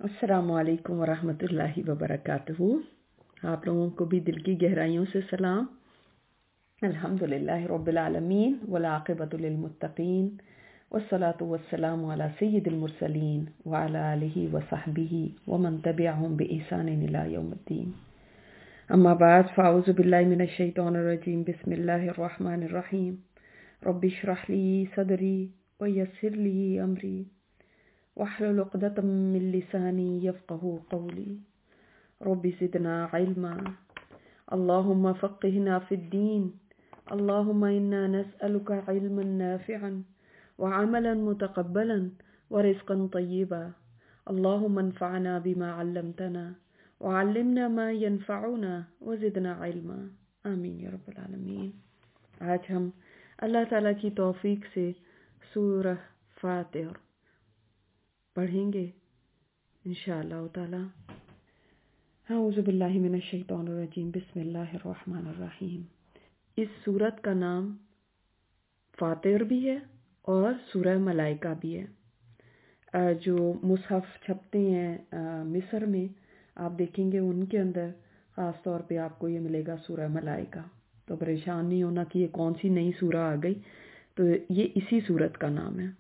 अस्सलामु अलैकुम वरहमतुल्लाहि वबरकातुहू। आप लोगों को भी दिल की गहराइयों से सलाम। अल्हम्दुलिल्लाहि रब्बिल आलमीन वल आक़िबतु लिल मुत्तक़ीन वस्सलातु वस्सलामु अला सय्यिदिल मुरसलीन व अला आलिहि व सहबिहि व मन तबिअहुम बिइहसानिन इला यौमिद्दीन। अम्मा बाद फ़अऊज़ु बिल्लाहि मिनश शैतानिर रजीम। बिस्मिल्लाहिर रहमानिर रहीम। रब्बि इश्रह ली सदरी व यस्सिर ली अमरी वहलुल उक़दतम मिन लिसानी यफ़क़हू क़ौली। रब्बि ज़िदना इल्मा। अल्लाहुम्मा फ़क़्क़िहना फ़िद्दीन। अल्लाहुम्मा इन्ना नस्अलुका इल्मन नाफ़िअन व अमलन मुतक़ब्बलन व रिज़्क़न तय्यिबा। अल्लाहुम्मा अन्फ़अना बिमा अल्लमतना व अल्लिमना मा यनफ़अुना व ज़िदना इल्मा। आमीन या रब्बल आलमीन। आज हम अल्लाह ताला की तौफ़ीक़ से सूरह फ़ातिर पढ़ेंगे इंशाअल्लाह ताला। अऊज़ु बिल्लाहि मिनश शैतानिर रजीम। बिस्मिल्लाहिर रहमानिर रहीम। इस सूरत का नाम फ़ातिर भी है और सूरह मलाइका भी है। जो मुसहफ़ छपते हैं मिस्र में, आप देखेंगे उनके अंदर ख़ास तौर पे आपको ये मिलेगा सूरह मलाइका। तो परेशान नहीं होना कि ये कौन सी नई सूरह आ गई, तो ये इसी सूरत का नाम है।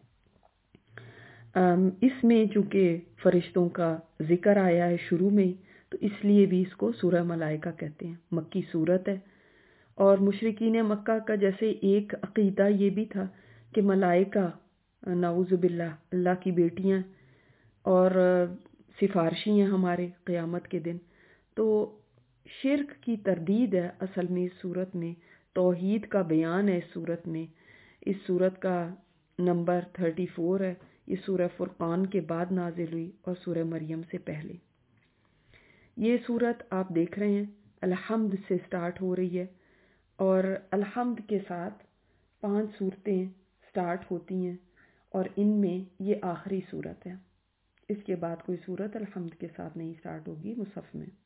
इसमें चूँकि फ़रिश्तों का ज़िक्र आया है शुरू में, तो इसलिए भी इसको सूरह मलाइका कहते हैं। मक्की सूरत है और मुशरिकीन मक्का का जैसे एक अक़ीदा ये भी था कि मलाइका नाउज़ु बिल्लाह अल्लाह की बेटियां और सिफारशी हैं हमारे क़यामत के दिन। तो शिर्क की तरदीद है असल में इस सूरत में, तौहीद का बयान है इस सूरत में। इस सूरत का नंबर 34 है। ये सूरह फुरक़ान के बाद नाजिल हुई और सूरह मरियम से पहले। ये सूरत आप देख रहे हैं अलहम्द से स्टार्ट हो रही है और अलहम्द के साथ 5 सूरतें स्टार्ट होती हैं और इनमें ये आखिरी सूरत है। इसके बाद कोई सूरत अलहम्द के साथ नहीं स्टार्ट होगी मुसहफ़ में।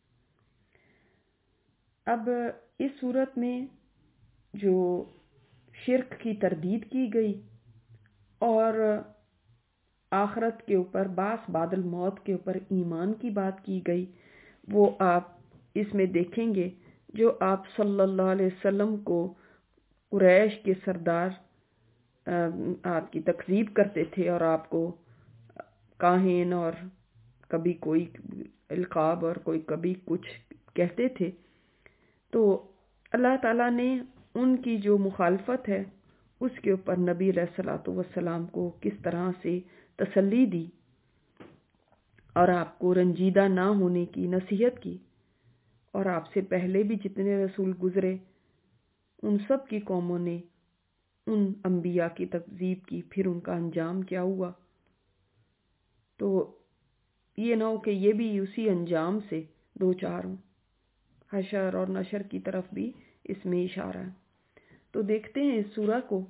अब इस सूरत में जो शिर्क की तरदीद की गई और आखरत के ऊपर बास बादल मौत के ऊपर ईमान की बात की गई, वो आप इसमें देखेंगे। जो आप सल्लल्लाहु अलैहि वसल्लम को कुरैश के सरदार आपकी तकज़ीब करते थे और आपको काहिन और कभी कोई इल्क़ाब और कोई कभी कुछ कहते थे, तो अल्लाह ताला ने उनकी जो मुखालफत है उसके ऊपर नबी अलैहिस्सलातु वस्सलाम को किस तरह से तसल्ली दी और आपको रंजीदा ना होने की नसीहत की। और आपसे पहले भी जितने रसूल गुजरे उन सब की कौमों ने उन अंबिया की तकज़ीब की, फिर उनका अंजाम क्या हुआ। तो ये ना हो कि ये भी उसी अंजाम से दो चार हों। हशर और नशर की तरफ भी इसमें इशारा है। तो देखते हैं इस सूरह को।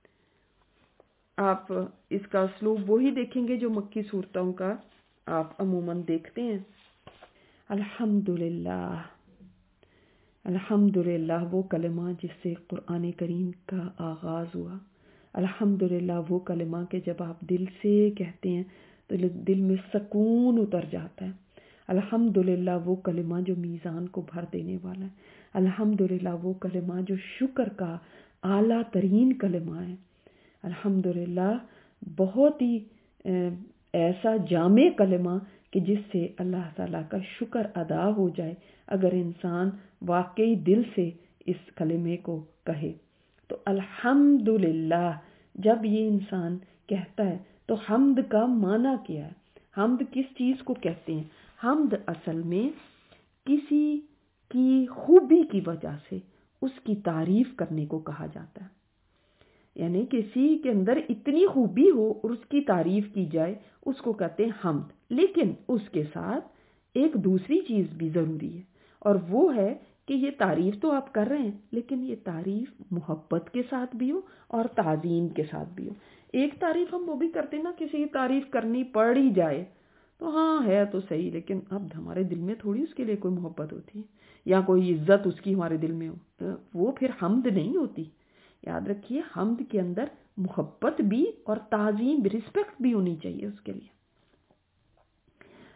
आप इसका उसलूब वही देखेंगे जो मक्की सूरतों का आप अमूमन देखते हैं। अल्हम्दुलिल्लाह, अल्हम्दुलिल्लाह वो कलमा जिससे कुरान करीम का आगाज़ हुआ। अल्हम्दुलिल्लाह वो कलमा के जब आप दिल से कहते हैं तो दिल में सुकून उतर जाता है। अल्हम्दुलिल्लाह वो कलमा जो मीज़ान को भर देने वाला है। अल्हम्दुलिल्लाह वो कलमा जो शुक्र का आला तरीन कलमा है। अल्हम्दुलिल्लाह बहुत ही ऐसा जामे कलमा कि जिससे अल्लाह ताला का शुक्र अदा हो जाए अगर इंसान वाकई दिल से इस कलमे को कहे। तो अल्हम्दुलिल्लाह जब ये इंसान कहता है तो हम्द का माना क्या है? हम्द किस चीज़ को कहते हैं? हम्द असल में किसी की खूबी की वजह से उसकी तारीफ करने को कहा जाता है। यानी किसी के अंदर इतनी खूबी हो और उसकी तारीफ की जाए, उसको कहते हैं हम्द। लेकिन उसके साथ एक दूसरी चीज़ भी ज़रूरी है और वो है कि ये तारीफ तो आप कर रहे हैं, लेकिन ये तारीफ मोहब्बत के साथ भी हो और ताज़ीम के साथ भी हो। एक तारीफ हम वो भी करते हैं ना, किसी की तारीफ करनी पड़ ही जाए तो हाँ है तो सही, लेकिन अब हमारे दिल में थोड़ी उसके लिए कोई मोहब्बत होती है या कोई इज्जत उसकी हमारे दिल में हो, तो वो फिर हम्द नहीं होती। याद रखिए, हम्द के अंदर मोहब्बत भी और ताज़ीम, रिस्पेक्ट भी होनी चाहिए उसके लिए।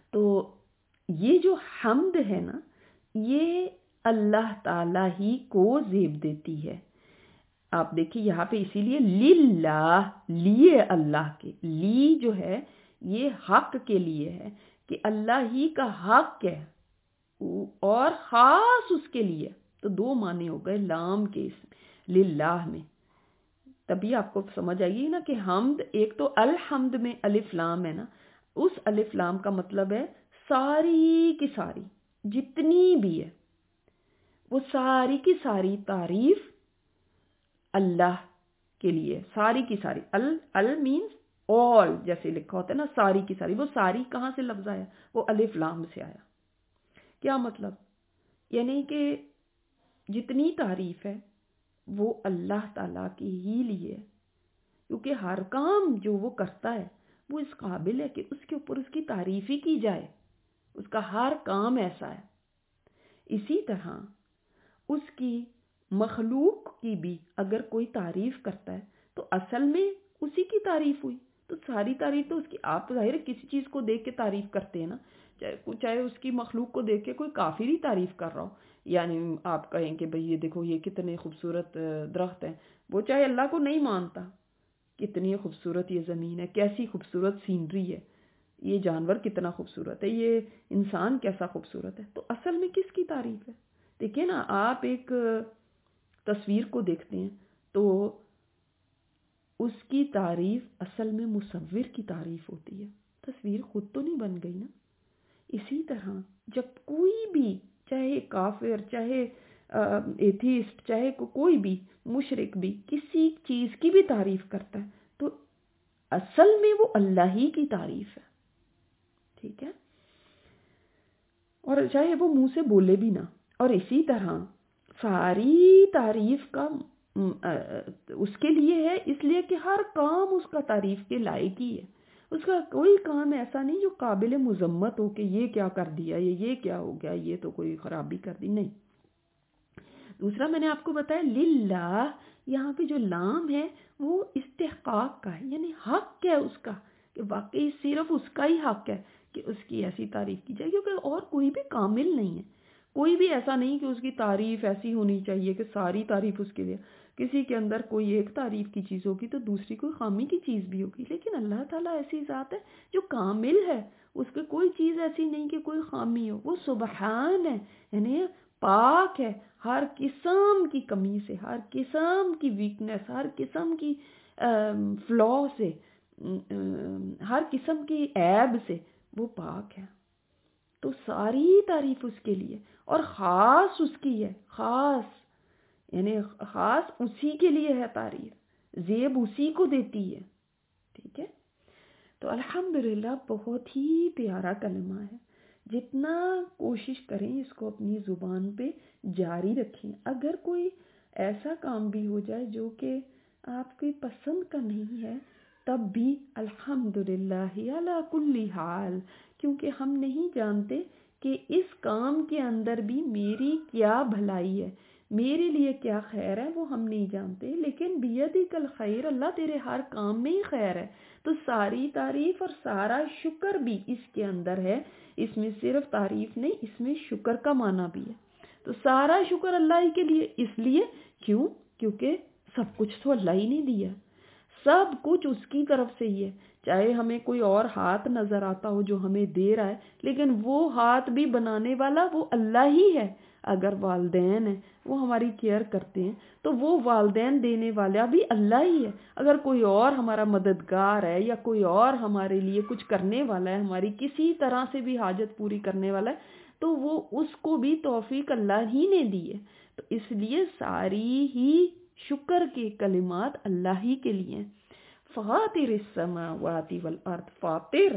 تو یہ جو حمد ہے نا، یہ اللہ تعالیٰ ہی کو زیب دیتی ہے. آپ دیکھیے یہاں پہ اسی لیے للہ، لیے اللہ کے، لی جو ہے یہ حق کے لیے ہے کہ اللہ ہی کا حق ہے اور خاص اس کے لیے. تو دو معنی ہو گئے لام کے اس للہ میں. تبھی آپ کو سمجھ آئے گی نا کہ حمد، ایک تو الحمد میں الف لام ہے نا، اس الف لام کا مطلب ہے ساری کی ساری جتنی بھی ہے وہ ساری کی ساری تعریف اللہ کے لیے. ساری کی ساری، ال مینز all، جیسے لکھا ہوتا ہے نا ساری کی ساری. وہ ساری کہاں سے لفظ آیا؟ وہ الف لام سے آیا. کیا مطلب؟ یعنی کہ جتنی تعریف ہے وہ اللہ تعالیٰ کی ہی لیے، کیونکہ ہر کام جو وہ کرتا ہے وہ اس قابل ہے کہ اس کے اوپر اس کی تعریف ہی کی جائے. اس کا ہر کام ایسا ہے. اسی طرح اس کی مخلوق کی بھی اگر کوئی تعریف کرتا ہے تو اصل میں اسی کی تعریف ہوئی. تو ساری تعریف تو اس کی. آپ ظاہر کسی چیز کو دیکھ کے تعریف کرتے ہیں نا، چاہے اس کی مخلوق کو دیکھ کے کوئی کافر ہی تعریف کر رہا ہو، یعنی آپ کہیں کہ بھئی یہ دیکھو یہ کتنے خوبصورت درخت ہیں، وہ چاہے اللہ کو نہیں مانتا، کتنی خوبصورت یہ زمین ہے، کیسی خوبصورت سینری ہے، یہ جانور کتنا خوبصورت ہے، یہ انسان کیسا خوبصورت ہے. تو اصل میں کس کی تعریف ہے؟ دیکھیں نا، آپ ایک تصویر کو دیکھتے ہیں تو اس کی تعریف اصل میں مصور کی تعریف ہوتی ہے، تصویر خود تو نہیں بن گئی نا. اسی طرح جب کوئی بھی، چاہے کافر، چاہے ایتھیسٹ، چاہے کوئی بھی مشرک بھی کسی چیز کی بھی تعریف کرتا ہے تو اصل میں وہ اللہ ہی کی تعریف ہے. ٹھیک ہے؟ اور چاہے وہ منہ سے بولے بھی نہ. اور اسی طرح ساری تعریف کا اس کے لیے ہے، اس لیے کہ ہر کام اس کا تعریف کے لائق ہی ہے. اس کا کوئی کام ایسا نہیں جو قابل مذمت ہو کہ یہ کیا کر دیا، یہ کیا ہو گیا، یہ تو کوئی خرابی کر دی، نہیں. دوسرا میں نے آپ کو بتایا للہ، یہاں پہ جو لام ہے وہ استحقاق کا ہے، یعنی حق ہے اس کا، کہ واقعی صرف اس کا ہی حق ہے کہ اس کی ایسی تعریف کی جائے، کیونکہ اور کوئی بھی کامل نہیں ہے. کوئی بھی ایسا نہیں کہ اس کی تعریف ایسی ہونی چاہیے کہ ساری تعریف اس کے لیے. کسی کے اندر کوئی ایک تعریف کی چیز ہوگی تو دوسری کوئی خامی کی چیز بھی ہوگی، لیکن اللہ تعالیٰ ایسی ذات ہے جو کامل ہے، اس کے کوئی چیز ایسی نہیں کہ کوئی خامی ہو. وہ سبحان ہے، یعنی پاک ہے ہر قسم کی کمی سے، ہر قسم کی ویکنس، ہر قسم کی فلا سے، ہر قسم کی عیب سے وہ پاک ہے. تو ساری تعریف اس کے لیے، اور خاص اس کی ہے، خاص یعنی خاص اسی کے لیے ہے تعریف، زیب اسی کو دیتی ہے. ٹھیک ہے؟ تو الحمدللہ بہت ہی پیارا کلمہ ہے. جتنا کوشش کریں اس کو اپنی زبان پہ جاری رکھیں. اگر کوئی ایسا کام بھی ہو جائے جو کہ آپ کی پسند کا نہیں ہے، تب بھی الحمدللہ علی کل حال، کیونکہ ہم نہیں جانتے کہ اس کام کے اندر بھی میری کیا بھلائی ہے، میرے لیے کیا خیر ہے، وہ ہم نہیں جانتے. لیکن بیدک الخیر، اللہ تیرے ہر کام میں ہی خیر ہے. تو ساری تعریف اور سارا شکر بھی اس کے اندر ہے. اس میں صرف تعریف نہیں، اس میں شکر کا معنی بھی ہے. تو سارا شکر اللہ ہی کے لیے، اس لیے کیونکہ سب کچھ تو اللہ ہی نے دیا، سب کچھ اس کی طرف سے ہی ہے. چاہے ہمیں کوئی اور ہاتھ نظر آتا ہو جو ہمیں دے رہا ہے، لیکن وہ ہاتھ بھی بنانے والا وہ اللہ ہی ہے. اگر والدین ہیں وہ ہماری کیئر کرتے ہیں تو وہ والدین دینے والا بھی اللہ ہی ہے. اگر کوئی اور ہمارا مددگار ہے یا کوئی اور ہمارے لیے کچھ کرنے والا ہے، ہماری کسی طرح سے بھی حاجت پوری کرنے والا ہے، تو وہ اس کو بھی توفیق اللہ ہی نے دی ہے. تو اس لیے ساری ہی شکر کے کلمات اللہ ہی کے لیے. فاطر السماوات والارض، فاطر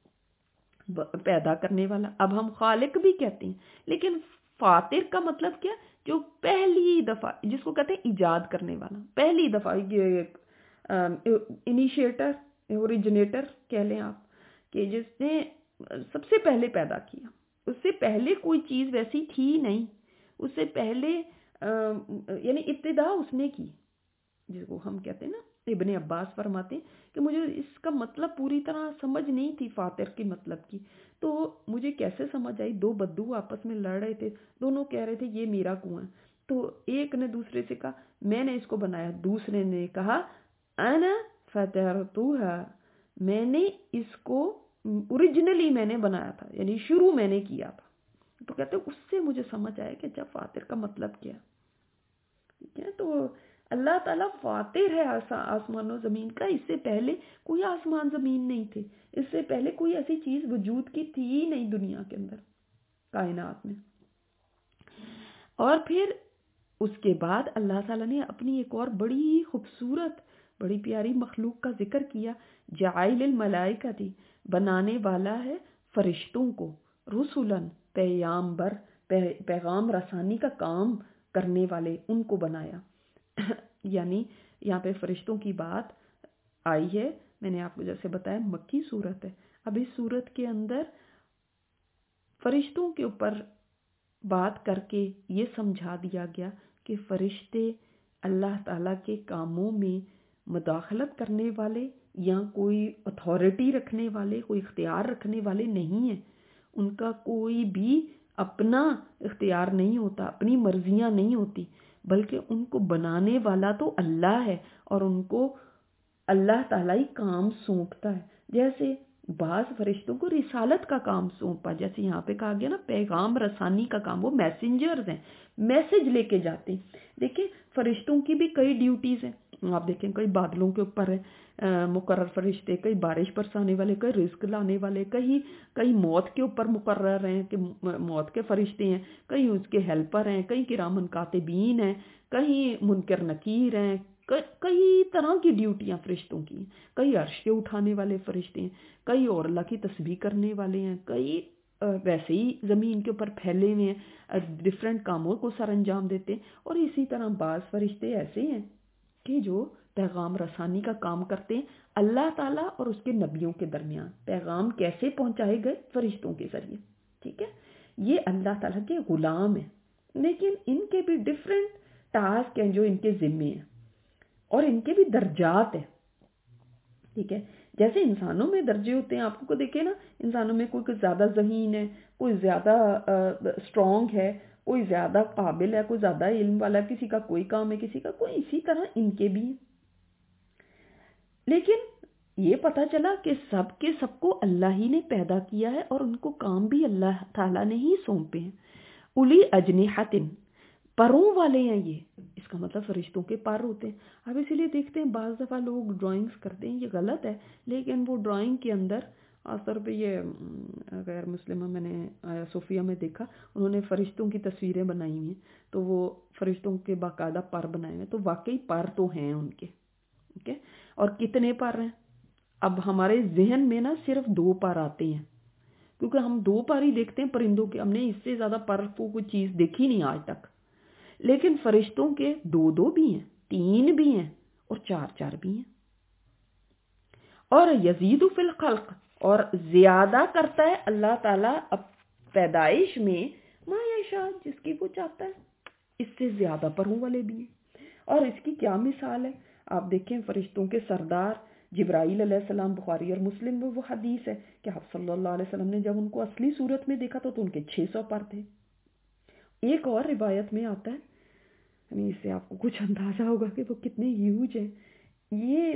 پیدا کرنے والا. اب ہم خالق بھی کہتے ہیں، لیکن فاطر کا مطلب کیا؟ جو پہلی دفعہ، جس کو کہتے ہیں ایجاد کرنے والا، پہلی دفعہ انیشیٹر، اوریجنیٹر کہہ لیں آپ، کہ جس نے سب سے پہلے پیدا کیا. اس سے پہلے کوئی چیز ویسی تھی نہیں، اس سے پہلے یعنی ابتدا اس نے کی، جس کو ہم کہتے ہیں نا ابن عباس فرماتے ہیں کہ مجھے اس کا مطلب پوری طرح سمجھ نہیں تھی فاتر کی مطلب کی، تو مجھے کیسے سمجھ آئی، دو بدو آپس میں لڑ رہے تھے، دونوں کہہ رہے تھے یہ میرا کنواں ہے، تو ایک نے دوسرے سے کہا میں نے اس کو بنایا، دوسرے نے کہا انا فطرتها، میں نے اس کو اوریجنلی میں نے بنایا تھا، یعنی شروع میں نے کیا تھا. تو کہتے ہیں اس سے مجھے سمجھ آیا کہ جب فاتر کا مطلب کیا. ٹھیک ہے، تو اللہ تعالیٰ فاتر ہے آسمان و زمین کا. اس سے پہلے کوئی آسمان زمین نہیں تھے، اس سے پہلے کوئی ایسی چیز وجود کی تھی ہی نہیں دنیا کے اندر، کائنات میں. اور پھر اس کے بعد اللہ تعالیٰ نے اپنی ایک اور بڑی خوبصورت بڑی پیاری مخلوق کا ذکر کیا، جاعل الملائکہ، بنانے والا ہے فرشتوں کو، رسولن، پیغامبر، پیغام رسانی کا کام کرنے والے، ان کو بنایا. یعنی یہاں پہ فرشتوں کی بات آئی ہے، میں نے آپ کو جیسے بتایا مکی صورت ہے. اب اس صورت کے اندر فرشتوں کے اوپر بات کر کے یہ سمجھا دیا گیا کہ فرشتے اللہ تعالیٰ کے کاموں میں مداخلت کرنے والے یا کوئی اتھارٹی رکھنے والے، کوئی اختیار رکھنے والے نہیں ہیں. ان کا کوئی بھی اپنا اختیار نہیں ہوتا، اپنی مرضیاں نہیں ہوتی، بلکہ ان کو بنانے والا تو اللہ ہے اور ان کو اللہ تعالیٰ ہی کام سونپتا ہے. جیسے بعض فرشتوں کو رسالت کا کام سونپا، جیسے یہاں پہ کہا گیا نا پیغام رسانی کا کام، وہ میسنجرز ہیں، میسج لے کے جاتے ہیں. دیکھیں فرشتوں کی بھی کئی ڈیوٹیز ہیں. آپ دیکھیں کئی بادلوں کے اوپر ہے مقرر فرشتے، کئی بارش برسانے والے، کئی رزق لانے والے، کئی موت کے اوپر مقرر ہیں کہ موت کے فرشتے ہیں، کئی اس کے ہیلپر ہیں، کئی کرامن کاتبین ہیں، کئی منکر نکیر ہیں. کئی طرح کی ڈیوٹیاں فرشتوں کی ہیں. کئی عرش کے اٹھانے والے فرشتے ہیں، کئی اور اللہ کی تسبیح کرنے والے ہیں، کئی ویسے ہی زمین کے اوپر پھیلے ہوئے ہیں، ڈفرینٹ کاموں کو سر انجام دیتے ہیں. اور اسی طرح بعض فرشتے ایسے ہیں کہ جو پیغام رسانی کا کام کرتے ہیں اللہ تعالیٰ اور اس کے نبیوں کے درمیان. پیغام کیسے پہنچائے گئے؟ فرشتوں کے ذریعے. ٹھیک ہے، یہ اللہ تعالیٰ کے غلام ہیں، لیکن ان کے بھی ڈفرینٹ ٹاسک ہیں جو ان کے ذمے ہیں، اور ان کے بھی درجات ہیں. ٹھیک ہے، جیسے انسانوں میں درجے ہوتے ہیں، آپ کو دیکھیں نا، انسانوں میں کوئی زیادہ ذہین ہے، کوئی زیادہ اسٹرانگ ہے، کوئی زیادہ قابل ہے، کوئی زیادہ علم والا ہے، کسی کا کوئی کام ہے، کسی کا کوئی. اسی طرح ان کے بھی. لیکن یہ پتہ چلا کہ سب کو اللہ ہی نے پیدا کیا ہے اور ان کو کام بھی اللہ تعالیٰ نے ہی سونپے ہیں. الی اجنحۃ، پروں والے ہیں. یہ اس کا مطلب فرشتوں کے پر ہوتے ہیں. اب اسی لیے دیکھتے ہیں بعض دفعہ لوگ ڈرائنگز کرتے ہیں، یہ غلط ہے، لیکن وہ ڈرائنگ کے اندر خاص طور پہ یہ غیر مسلمہ میں نے صوفیہ میں دیکھا، انہوں نے فرشتوں کی تصویریں بنائی ہوئی ہیں، تو وہ فرشتوں کے باقاعدہ پر بنائے ہوئے، تو واقعی پر تو ہیں ان کے. ٹھیک ہے، اور کتنے پر ہیں؟ اب ہمارے ذہن میں نا صرف 2 پر آتے ہیں، کیونکہ ہم 2 پر ہی دیکھتے ہیں پرندوں کے، ہم نے اس سے زیادہ پر کو کوئی چیز دیکھی نہیں آج تک. لیکن فرشتوں کے 2 بھی ہیں، 3 بھی ہیں، اور 4 بھی ہیں. اور یزید فی الخلق، اور زیادہ کرتا ہے اللہ تعالیٰ پیدائش میں ما یشاء، جس کی وہ چاہتا ہے. اس سے زیادہ پروں والے بھی ہیں. اور اس کی کیا مثال ہے؟ آپ دیکھیں فرشتوں کے سردار جبرائیل علیہ السلام، بخاری اور مسلم میں وہ حدیث ہے کہ آپ صلی اللہ علیہ وسلم نے جب ان کو اصلی صورت میں دیکھا تو ان کے 600 پر تھے. ایک اور روایت میں آتا ہے، یعنی اس سے آپ کو کچھ اندازہ ہوگا کہ وہ کتنے ہیوج ہیں. یہ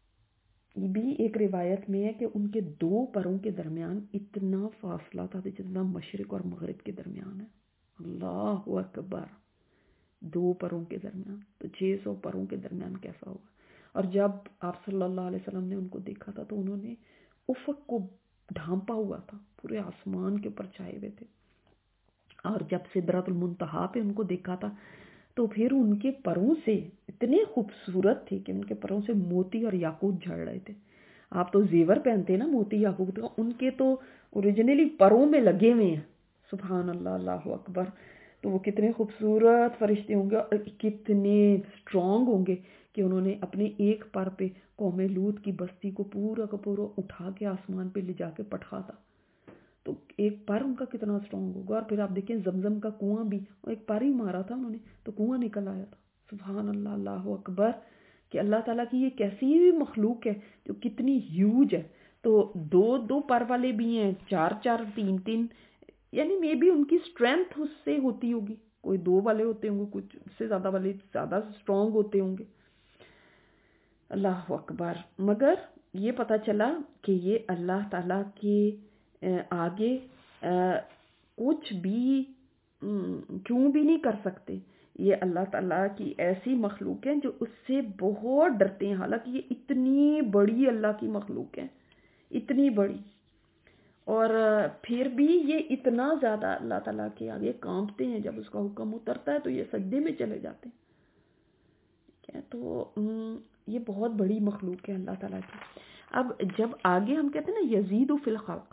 بھی ایک روایت میں ہے کہ ان کے 2 پروں کے درمیان اتنا فاصلہ تھا جتنا مشرق اور مغرب کے درمیان ہے. اللہ اکبر، 2 پروں کے درمیان، تو 600 پروں کے درمیان کیسا ہوگا. اور جب آپ صلی اللہ علیہ وسلم نے ان کو دیکھا تھا تو انہوں نے افق کو ڈھانپا ہوا تھا، پورے آسمان کے اوپر چھائے ہوئے تھے. اور جب سدرۃ المنتہا پہ ان کو دیکھا تھا تو پھر ان کے پروں سے اتنے خوبصورت تھے کہ ان کے پروں سے موتی اور یاقوت جھڑ رہے تھے. آپ تو زیور پہنتے ہیں نا موتی یاقوت کا، ان کے تو اوریجنلی پروں میں لگے ہوئے ہیں. سبحان اللہ، اللہ اکبر. تو وہ کتنے خوبصورت فرشتے ہوں گے اور کتنے اسٹرانگ ہوں گے کہ انہوں نے اپنے ایک پر پہ قوم لوط کی بستی کو پورا کا پورا اٹھا کے آسمان پہ لے جا کے پٹھا تھا. تو ایک پر ان کا کتنا اسٹرانگ ہوگا. اور پھر آپ دیکھیں زمزم کا کنواں بھی ایک پر ہی مارا تھا انہوں نے تو کنواں نکل آیا تھا. سبحان اللہ، اللہ اکبر. کہ اللہ تعالیٰ کی یہ کیسی بھی مخلوق ہے جو کتنی ہیوج ہے. تو دو پر والے بھی ہیں، 4 3، یعنی مے بی ان کی اسٹرینتھ اس سے ہوتی ہوگی. کوئی 2 والے ہوتے ہوں گے، کچھ اس سے زیادہ والے زیادہ اسٹرانگ ہوتے ہوں گے. اللہ اکبر. مگر یہ پتہ چلا کہ یہ اللہ تعالیٰ کے آگے کچھ بھی کیوں بھی نہیں کر سکتے. یہ اللہ تعالیٰ کی ایسی مخلوق ہیں جو اس سے بہت ڈرتے ہیں، حالانکہ یہ اتنی بڑی اللہ کی مخلوق ہے، اتنی بڑی، اور پھر بھی یہ اتنا زیادہ اللہ تعالیٰ کے آگے کانپتے ہیں. جب اس کا حکم اترتا ہے تو یہ سجدے میں چلے جاتے ہیں. تو یہ بہت بڑی مخلوق ہے اللہ تعالیٰ کی. اب جب آگے ہم کہتے ہیں نا یزید فی الخلق،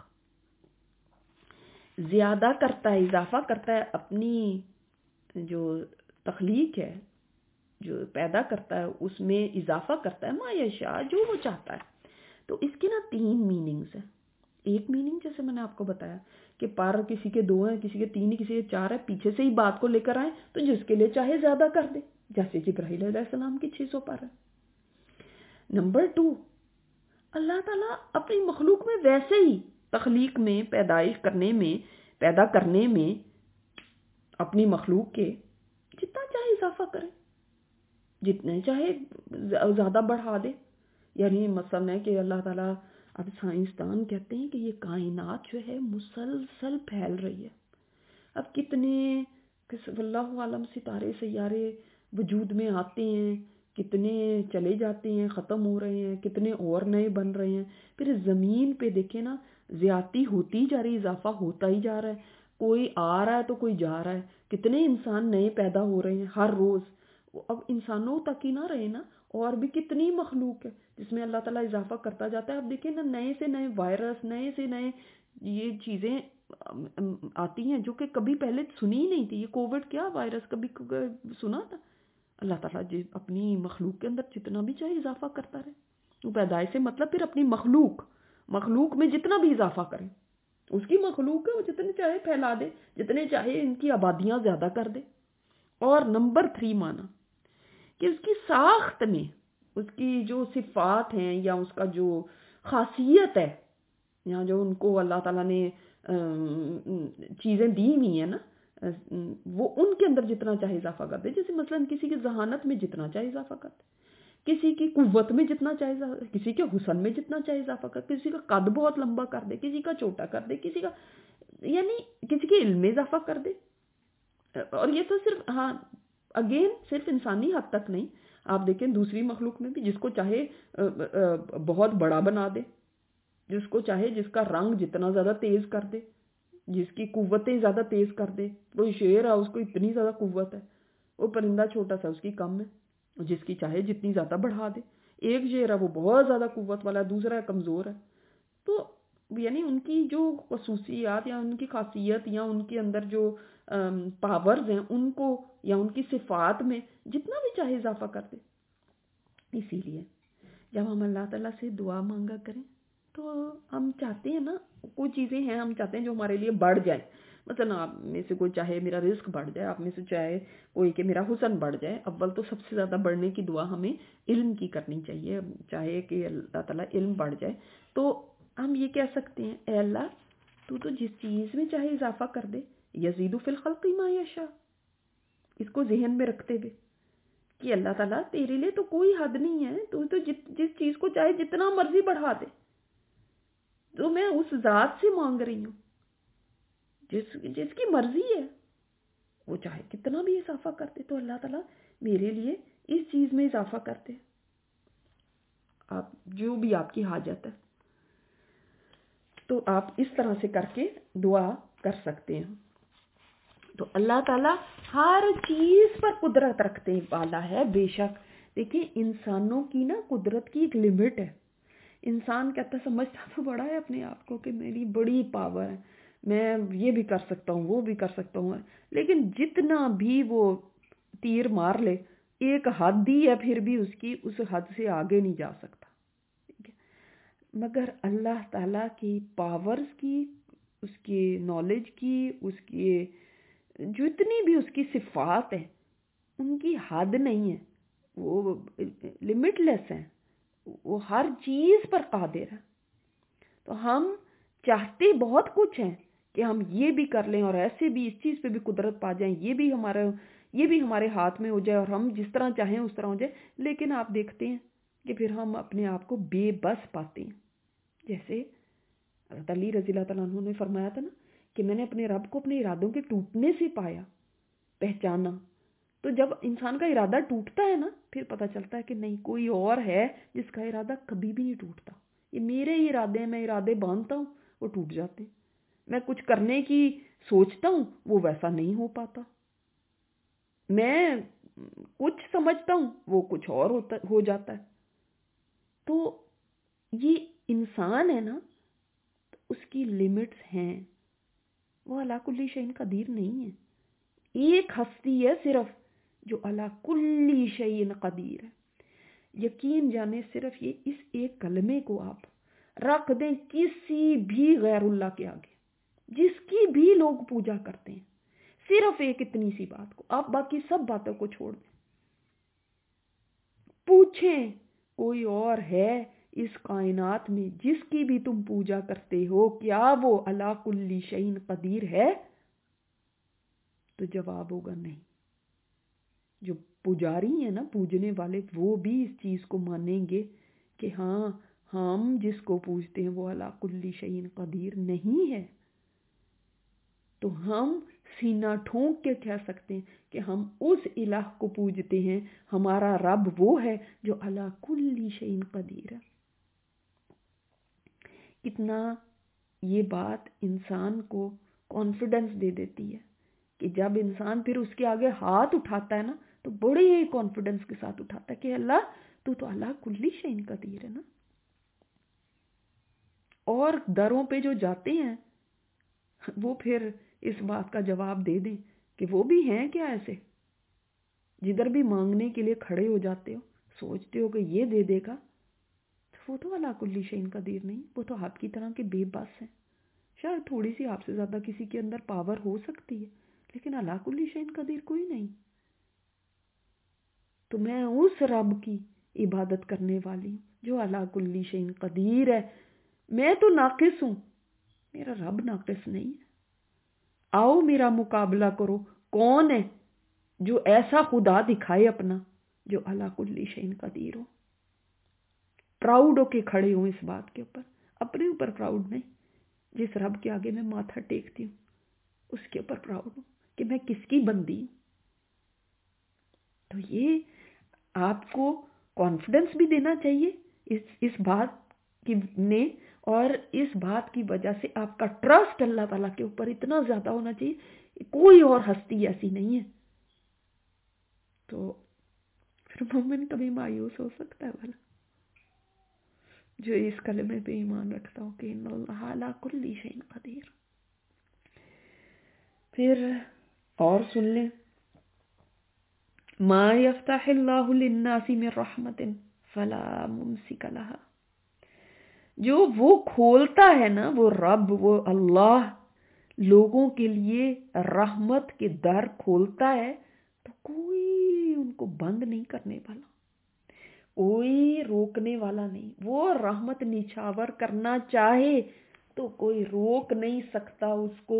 زیادہ کرتا ہے، اضافہ کرتا ہے، اپنی جو تخلیق ہے، جو پیدا کرتا ہے اس میں اضافہ کرتا ہے، ما یشاء، جو وہ چاہتا ہے. تو اس کے نا 3 میننگز ہیں. ایک میننگ جیسے میں نے آپ کو بتایا کہ پر کسی کے 2 ہیں، کسی کے 3 ہیں، کسی کے 4 ہیں، پیچھے سے ہی بات کو لے کر آئیں تو جس کے لیے چاہے زیادہ کر دے، جیسے جبرائیل علیہ السلام کی 600 پر ہے. نمبر 2، اللہ تعالیٰ اپنی مخلوق میں ویسے ہی تخلیق میں، پیدائش کرنے میں، پیدا کرنے میں اپنی مخلوق کے جتنا چاہے اضافہ کرے، جتنے چاہے زیادہ بڑھا دے. یعنی مثلا ہے کہ اللہ تعالیٰ، اب سائنسدان کہتے ہیں کہ یہ کائنات جو ہے مسلسل پھیل رہی ہے. اب کتنے واللہ عالم ستارے سیارے وجود میں آتے ہیں، کتنے چلے جاتے ہیں، ختم ہو رہے ہیں، کتنے اور نئے بن رہے ہیں. پھر زمین پہ دیکھیں نا، زیادتی ہوتی جا رہی، اضافہ ہوتا ہی جا رہا ہے. کوئی آ رہا ہے تو کوئی جا رہا ہے. کتنے انسان نئے پیدا ہو رہے ہیں ہر روز. اب انسانوں تک ہی نہ رہے نا، اور بھی کتنی مخلوق ہے جس میں اللہ تعالیٰ اضافہ کرتا جاتا ہے. اب دیکھیں نا، نئے سے نئے وائرس، نئے سے نئے یہ چیزیں آتی ہیں جو کہ کبھی پہلے سنی ہی نہیں تھی. یہ کووڈ کیا وائرس کبھی سنا تھا؟ اللہ تعالیٰ اپنی مخلوق کے اندر جتنا بھی چاہے اضافہ کرتا رہے. وہ پیدائش سے مطلب پھر اپنی مخلوق میں جتنا بھی اضافہ کرے. اس کی مخلوق ہے، وہ جتنے چاہے پھیلا دے، جتنے چاہے ان کی آبادیاں زیادہ کر دے. اور نمبر 3 مانا کہ اس کی ساخت میں، اس کی جو صفات ہیں یا اس کا جو خاصیت ہے، یا جو ان کو اللہ تعالیٰ نے چیزیں دی ہوئی ہیں نا، وہ ان کے اندر جتنا چاہے اضافہ کر دے. جیسے مثلا کسی کی ذہانت میں جتنا چاہے اضافہ کر دے، کسی کی قوت میں جتنا چاہے، کسی کے حسن میں جتنا چاہے اضافہ کر، کسی کا قد بہت لمبا کر دے، کسی کا چھوٹا کر دے، کسی کا یعنی کسی کے علم میں اضافہ کر دے. اور یہ تو صرف اگین صرف انسانی حد تک نہیں، آپ دیکھیں دوسری مخلوق میں بھی، جس کو چاہے بہت بڑا بنا دے، جس کو چاہے جس کا رنگ جتنا زیادہ تیز کر دے، جس کی قوتیں زیادہ تیز کر دے. کوئی شیر ہے، اس کو اتنی زیادہ قوت ہے، وہ پرندہ چھوٹا سا، اس کی کم ہے، جس کی چاہے جتنی زیادہ بڑھا دے. ایک شیر ہے وہ بہت زیادہ قوت والا ہے، دوسرا ہے کمزور ہے. تو یعنی ان کی جو خصوصیات یا ان کی خاصیت یا ان کے اندر جو پاورز ہیں، ان کو یا ان کی صفات میں جتنا بھی چاہے اضافہ کر دے. اسی لیے جب ہم اللہ تعالیٰ سے دعا مانگا کریں تو ہم چاہتے ہیں نا، کوئی چیزیں ہیں ہم چاہتے ہیں جو ہمارے لیے بڑھ جائیں. مثلا آپ میں سے کوئی چاہے میرا رزق بڑھ جائے، آپ میں سے چاہے کوئی کہ میرا حسن بڑھ جائے. اول تو سب سے زیادہ بڑھنے کی دعا ہمیں علم کی کرنی چاہیے، چاہے کہ اللہ تعالیٰ علم بڑھ جائے. تو ہم یہ کہہ سکتے ہیں، اے اللہ تو جس چیز میں چاہے اضافہ کر دے، یزید فی الخلق ما یشاء. اس کو ذہن میں رکھتے ہوئے کہ اللہ تعالیٰ تیرے لیے تو کوئی حد نہیں ہے، تو جس چیز کو چاہے جتنا مرضی بڑھا دے. تو میں اس ذات سے مانگ رہی ہوں جس کی مرضی ہے، وہ چاہے کتنا بھی اضافہ کرتے. تو اللہ تعالیٰ میرے لیے اس چیز میں اضافہ کرتے، آپ جو بھی آپ کی حاجت ہے. تو آپ اس طرح سے کر کے دعا کر سکتے ہیں. تو اللہ تعالیٰ ہر چیز پر قدرت رکھتے والا ہے. بے شک دیکھیں، انسانوں کی نا قدرت کی ایک لمٹ ہے. انسان کہتا سمجھتا تو بڑا ہے اپنے آپ کو کہ میری بڑی پاور ہے، میں یہ بھی کر سکتا ہوں، وہ بھی کر سکتا ہوں. لیکن جتنا بھی وہ تیر مار لے، ایک حد ہی ہے، پھر بھی اس حد سے آگے نہیں جا سکتا. مگر اللہ تعالیٰ کی پاورز کی، اس کی نالج کی، اس کی جتنی بھی اس کی صفات ہیں، ان کی حد نہیں ہے. وہ لمٹ لیس ہیں، وہ ہر چیز پر قادر ہے. تو ہم چاہتے بہت کچھ ہیں کہ ہم یہ بھی کر لیں اور ایسے بھی اس چیز پہ بھی قدرت پا جائیں، یہ بھی ہمارے ہاتھ میں ہو جائے اور ہم جس طرح چاہیں اس طرح ہو جائے. لیکن آپ دیکھتے ہیں کہ پھر ہم اپنے آپ کو بے بس پاتے ہیں. جیسے حضرت علی رضی اللہ تعالیٰ عنہ نے فرمایا تھا نا کہ میں نے اپنے رب کو اپنے ارادوں کے ٹوٹنے سے پایا، پہچانا. تو جب انسان کا ارادہ ٹوٹتا ہے نا، پھر پتہ چلتا ہے کہ نہیں، کوئی اور ہے جس کا ارادہ کبھی بھی نہیں ٹوٹتا. یہ میرے ہی ارادے ہیں، میں ارادے باندھتا ہوں وہ ٹوٹ جاتے ہیں. میں کچھ کرنے کی سوچتا ہوں وہ ویسا نہیں ہو پاتا. میں کچھ سمجھتا ہوں وہ کچھ اور ہو جاتا ہے. تو یہ انسان ہے نا، اس کی لمٹس ہیں. وہ علی کل شیء قدیر نہیں ہے. ایک ہستی ہے صرف جو علی کل شیء قدیر ہے. یقین جانے صرف یہ اس ایک کلمے کو آپ رکھ دیں کسی بھی غیر اللہ کے آگے، جس کی بھی لوگ پوجا کرتے ہیں، صرف ایک اتنی سی بات کو آپ باقی سب باتوں کو چھوڑ دیں. پوچھیں کوئی اور ہے اس کائنات میں جس کی بھی تم پوجا کرتے ہو، کیا وہ علی کل شیء قدیر ہے؟ تو جواب ہوگا نہیں. جو پجاری ہیں نا، پوجنے والے، وہ بھی اس چیز کو مانیں گے کہ ہاں، ہم جس کو پوجتے ہیں وہ علی کل شیء قدیر نہیں ہے. تو ہم سینہ ٹھونک کے کہہ سکتے ہیں کہ ہم اس الہ کو پوجتے ہیں، ہمارا رب وہ ہے جو علی کل شیء قدیر ہے. کتنا یہ بات انسان کو کانفیڈنس دے دیتی ہے کہ جب انسان پھر اس کے آگے ہاتھ اٹھاتا ہے نا، تو بڑے ہی کانفیڈنس کے ساتھ اٹھاتا ہے کہ اللہ تو علی کل شیء قدیر ہے نا. اور دروں پہ جو جاتے ہیں وہ پھر اس بات کا جواب دے دیں کہ وہ بھی ہیں کیا ایسے، جدھر بھی مانگنے کے لیے کھڑے ہو جاتے ہو، سوچتے ہو کہ یہ دے دے گا، تو وہ تو علی کل شیء قدیر نہیں، وہ تو آپ کی طرح کے بے بس ہیں. شاید تھوڑی سی آپ سے زیادہ کسی کے اندر پاور ہو سکتی ہے، لیکن علی کل شیء قدیر کوئی نہیں. تو میں اس رب کی عبادت کرنے والی ہوں جو علی کل شیء قدیر ہے. میں تو ناقص ہوں، میرا رب ناقص نہیں ہے. آؤ میرا مقابلہ کرو، کون ہے جو ایسا خدا دکھائے اپنا جو علی کل شیء قدیر ہو. پراؤڈ ہو کے کھڑے ہوں اس بات کے اوپر، اپنے اوپر پراؤڈ نہیں. جس رب کے آگے میں ماتھا ٹیکتی ہوں اس کے اوپر پراؤڈ ہوں کہ میں کس کی بندی ہوں. تو یہ آپ کو کانفیڈنس بھی دینا چاہیے اس بات کی نے، اور اس بات کی وجہ سے آپ کا ٹرسٹ اللہ تعالیٰ کے اوپر اتنا زیادہ ہونا چاہیے، کوئی اور ہستی ایسی نہیں ہے. تو پھر مومن کبھی مایوس ہو سکتا ہے والا جو اس کلمے پہ ایمان رکھتا ہو کہ ان اللہ علی کل شیء قدیر. پھر اور سن لیں، ما یفتح اللہ للناس من رحمت فلا ممسک لها. جو وہ کھولتا ہے نا، وہ رب، وہ اللہ لوگوں کے لیے رحمت کے در کھولتا ہے تو کوئی ان کو بند نہیں کرنے والا، کوئی روکنے والا نہیں. وہ رحمت نچھاور کرنا چاہے تو کوئی روک نہیں سکتا اس کو.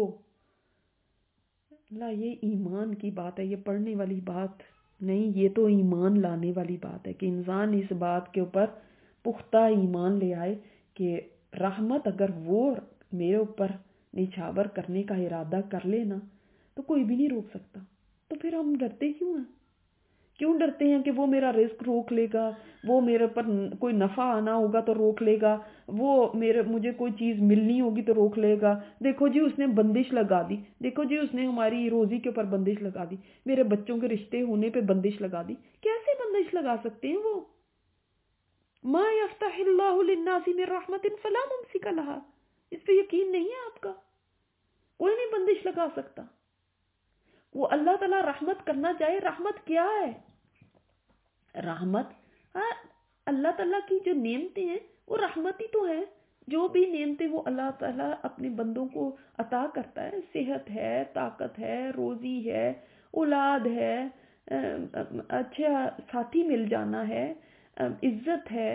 اللہ، یہ ایمان کی بات ہے، یہ پڑھنے والی بات نہیں، یہ تو ایمان لانے والی بات ہے کہ انسان اس بات کے اوپر پختہ ایمان لے آئے کہ رحمت اگر وہ میرے اوپر نچھاور کرنے کا ارادہ کر لے نا تو کوئی بھی نہیں روک سکتا. تو پھر ہم ڈرتے کیوں ڈرتے ہیں کہ وہ میرا رزق روک لے گا، وہ میرے پر کوئی نفع آنا ہوگا تو روک لے گا، وہ مجھے کوئی چیز ملنی ہوگی تو روک لے گا. دیکھو جی اس نے بندش لگا دی، دیکھو جی اس نے ہماری روزی کے اوپر بندش لگا دی، میرے بچوں کے رشتے ہونے پہ بندش لگا دی. کیسے بندش لگا سکتے ہیں وہ؟ ما یفتح اللہ للناس من رحمت فلا ممسک لها. اس پہ یقین نہیں ہے آپ کا؟ کوئی نہیں بندش لگا سکتا. وہ اللہ تعالیٰ رحمت کرنا چاہے، رحمت کیا ہے؟ رحمت اللہ تعالیٰ کی جو نعمتیں ہیں وہ رحمت ہی تو ہے. جو بھی نعمتیں وہ اللہ تعالیٰ اپنے بندوں کو عطا کرتا ہے، صحت ہے، طاقت ہے، روزی ہے، اولاد ہے، اچھا ساتھی مل جانا ہے، عزت ہے،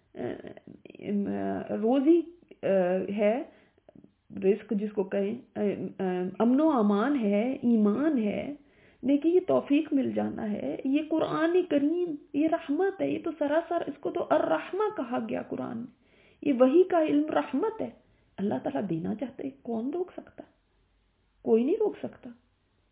روزی ہے، رزق جس کو کہیں، امن و امان ہے، ایمان ہے، نیکی کی توفیق مل جانا ہے، یہ قرآن کریم یہ رحمت ہے، یہ تو سراسر اس کو تو الرحمہ کہا گیا قرآن میں، یہ وحی کا علم رحمت ہے، اللہ تعالیٰ دینا چاہتے، کون روک سکتا؟ کوئی نہیں روک سکتا۔